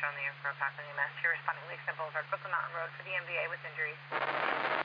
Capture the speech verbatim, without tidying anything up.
on the air for Parkland E M S. You're responding Lakeside Boulevard, Brooklyn Mountain Road for the M V A with injuries.